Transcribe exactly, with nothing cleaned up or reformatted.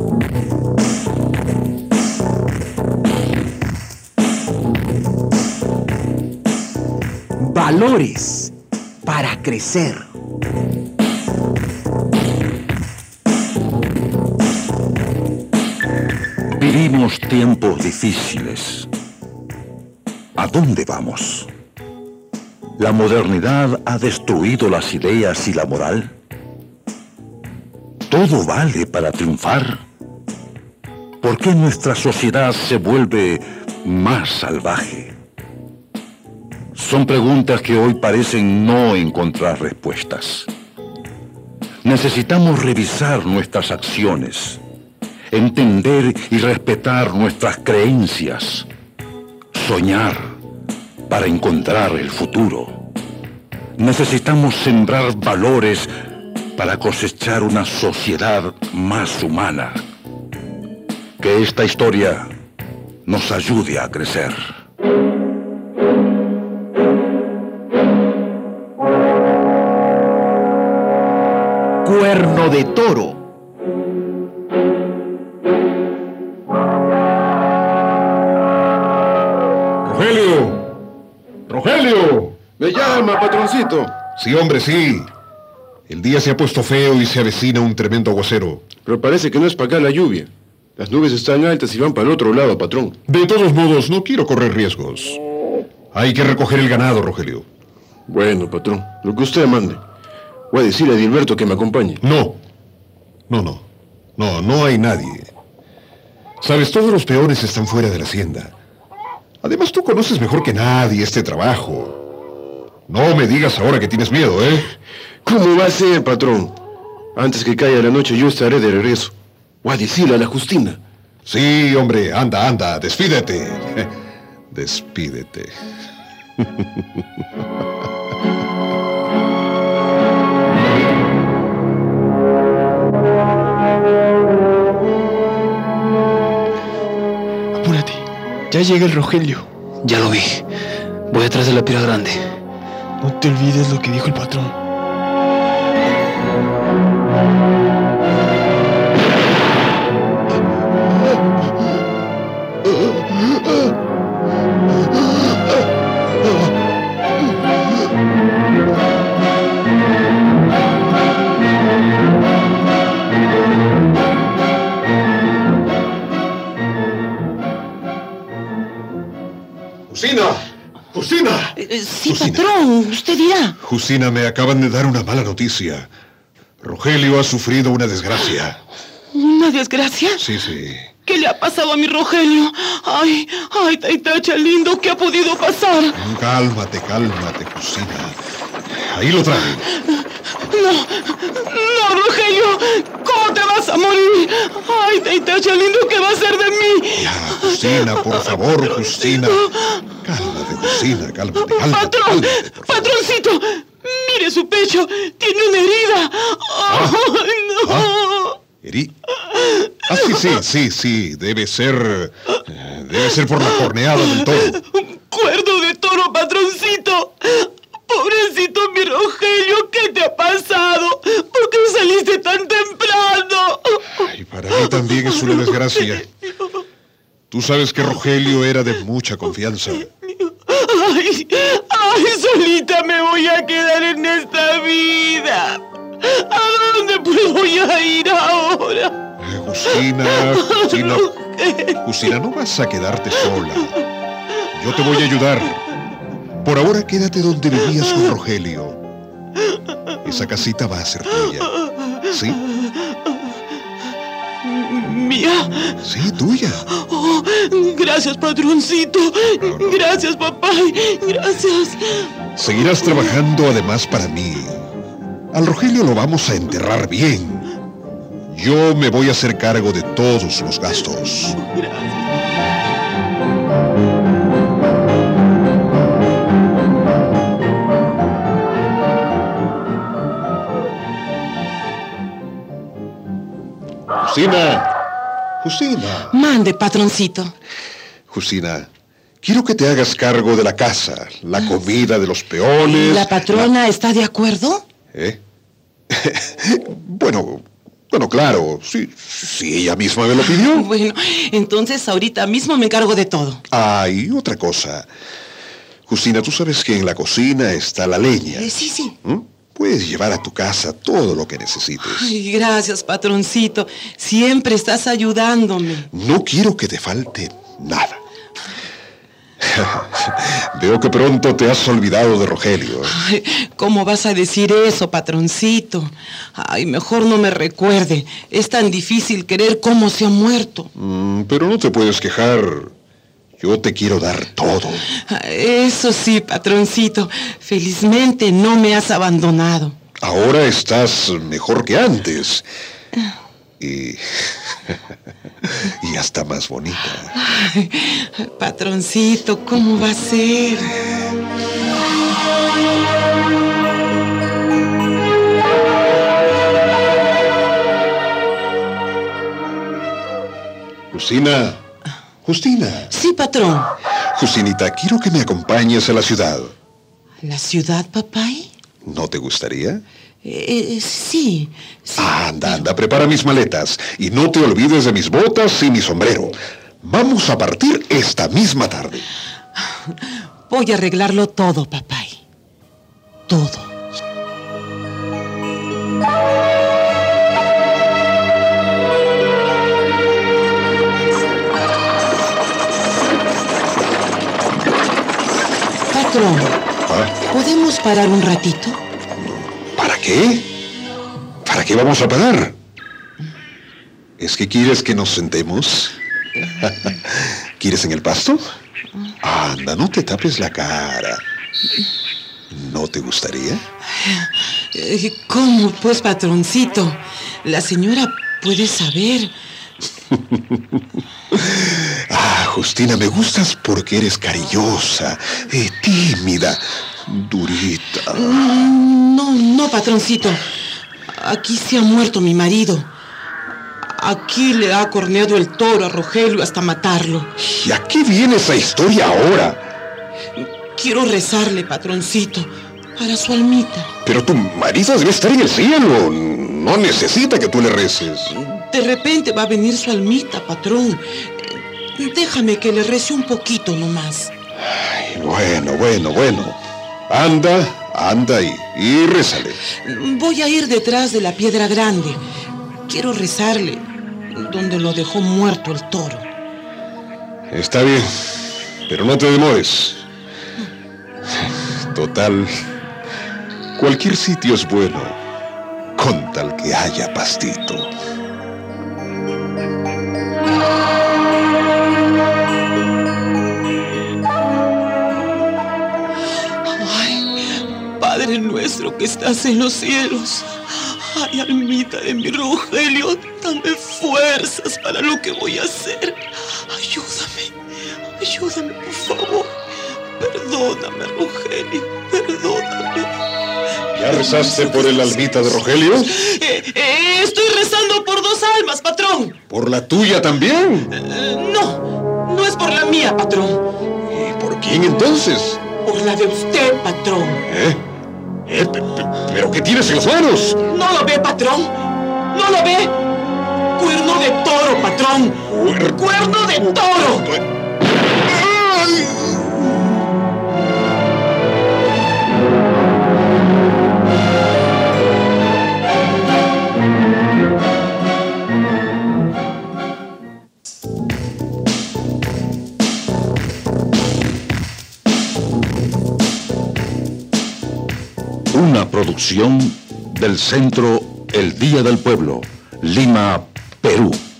Valores para crecer. Vivimos tiempos difíciles. ¿A dónde vamos? ¿La modernidad ha destruido las ideas y la moral? ¿Todo vale para triunfar? ¿Por qué nuestra sociedad se vuelve más salvaje? Son preguntas que hoy parecen no encontrar respuestas. Necesitamos revisar nuestras acciones, entender y respetar nuestras creencias, soñar para encontrar el futuro. Necesitamos sembrar valores para cosechar una sociedad más humana. Que esta historia nos ayude a crecer. Cuerno de toro. ¡Rogelio! ¡Rogelio! Me llama, patroncito. Sí, hombre, sí. El día se ha puesto feo y se avecina un tremendo aguacero. Pero parece que no es para acá la lluvia. Las nubes están altas y van para el otro lado, patrón. De todos modos, no quiero correr riesgos. Hay que recoger el ganado, Rogelio. Bueno, patrón, lo que usted mande. Voy a decirle a Dilberto que me acompañe. No. No, no. No, no hay nadie. Sabes, todos los peones están fuera de la hacienda. Además, tú conoces mejor que nadie este trabajo. No me digas ahora que tienes miedo, ¿eh? ¿Cómo va a ser, patrón? Antes que caiga la noche yo estaré de regreso. Voy a decirle a la Justina. Sí, hombre, anda, anda, despídete. Despídete. Apúrate, ya llega el Rogelio. Ya lo vi. Voy atrás de la pira grande. No te olvides lo que dijo el patrón. ¡Justina! ¡Justina! Eh, sí, Justina. patrón, usted dirá. Justina, me acaban de dar una mala noticia. Rogelio ha sufrido una desgracia. ¿Una desgracia? Sí, sí. ¿Qué le ha pasado a mi Rogelio? Ay, ay, Taitacha lindo, ¿qué ha podido pasar? Cálmate, cálmate, Justina. Ahí lo traen. No, no, Rogelio, ¿cómo te vas a morir? Ay, Taitacha lindo, ¿qué va a hacer de mí? Ya, Justina, por favor, Justina. Cálmate, Justina, cálmate, cálmate. Patrón, cálmate, por favor. patroncito, mire su pecho, tiene una herida. Ay, no. ¿Ah? ¿Heri? Ah, sí, sí, sí, sí. Debe ser... eh, Debe ser por la corneada del toro. Un cuerno de toro, patroncito. Pobrecito mi Rogelio, ¿qué te ha pasado? ¿Por qué saliste tan temprano? Ay, para mí también es una desgracia. Tú sabes que Rogelio era de mucha confianza. Ay, ay, solita me voy a quedar en esta vida. ¿A dónde puedo ir ahora? Eh, Justina, Justina, Justina, no vas a quedarte sola. Yo te voy a ayudar. Por ahora quédate donde vivías con Rogelio. Esa casita va a ser tuya. ¿Sí? ¿Mía? Sí, tuya. Oh, gracias, patroncito. No, no. Gracias, papá. Gracias. Seguirás trabajando además para mí. Al Rogelio lo vamos a enterrar bien. Yo me voy a hacer cargo de todos los gastos. Gracias. Justina, Justina. Mande, patroncito. Justina, quiero que te hagas cargo de la casa, la comida de los peones. ¿La patrona la- está de acuerdo? ¿Eh? Bueno, Bueno, claro, sí, sí, ella misma me lo pidió. Bueno, entonces ahorita mismo me encargo de todo. Ah, y otra cosa. Justina, tú sabes que en la cocina está la leña. Eh, sí, sí. ¿Mm? Puedes llevar a tu casa todo lo que necesites. Ay, gracias, patroncito. Siempre estás ayudándome. No quiero que te falte nada. Veo que pronto te has olvidado de Rogelio. Ay, ¿cómo vas a decir eso, patroncito? Ay, mejor no me recuerde. Es tan difícil creer cómo se ha muerto. Mm, pero no te puedes quejar. Yo te quiero dar todo. Eso sí, patroncito. Felizmente no me has abandonado. Ahora estás mejor que antes. Y... y hasta más bonita. Ay, patroncito, ¿cómo va a ser? Justina. Justina. Sí, patrón. Justinita, quiero que me acompañes a la ciudad. ¿La ciudad, papay? ¿No te gustaría? Eh, sí, sí. Anda, anda, prepara mis maletas. Y no te olvides de mis botas y mi sombrero. Vamos a partir esta misma tarde. Voy a arreglarlo todo, papay. Todo. Patrón, ¿Ah? ¿podemos parar un ratito? ¿Para qué? ¿Para qué vamos a parar? ¿Es que quieres que nos sentemos? ¿Quieres en el pasto? Anda, no te tapes la cara. ¿No te gustaría? Eh, ¿Cómo, pues, patroncito? La señora puede saber. Ah, Justina, me gustas porque eres cariñosa, eh, tímida, durita. No, no, patroncito. Aquí se ha muerto mi marido. Aquí le ha corneado el toro a Rogelio hasta matarlo. ¿Y a qué viene esa historia ahora? Quiero rezarle, patroncito, para su almita. Pero tu marido debe estar en el cielo. No necesita que tú le reces. De repente va a venir su almita, patrón. Déjame que le rece un poquito nomás. Ay, bueno, bueno, bueno. Anda, anda y, y rézale. Voy a ir detrás de la piedra grande. Quiero rezarle donde lo dejó muerto el toro. Está bien, pero no te demores. Total, cualquier sitio es bueno, con tal que haya pastito. Padre nuestro que estás en los cielos, ay, almita de mi Rogelio, dame fuerzas para lo que voy a hacer. Ayúdame, ayúdame, por favor. Perdóname, Rogelio, perdóname. ¿Ya rezaste por el almita de Rogelio? Eh, eh, estoy rezando por dos almas, patrón. ¿Por la tuya también? Eh, no, no es por la mía, patrón. ¿Y por quién entonces? Por la de usted, patrón. ¿Eh? ¿Eh? ¿Pero qué tienes en las manos? ¿No lo ve, patrón? ¿No lo ve? Cuerno de toro, patrón. Cuer- ¡Cuerno de toro! ¡Ay! Una producción del Centro El Día del Pueblo, Lima, Perú.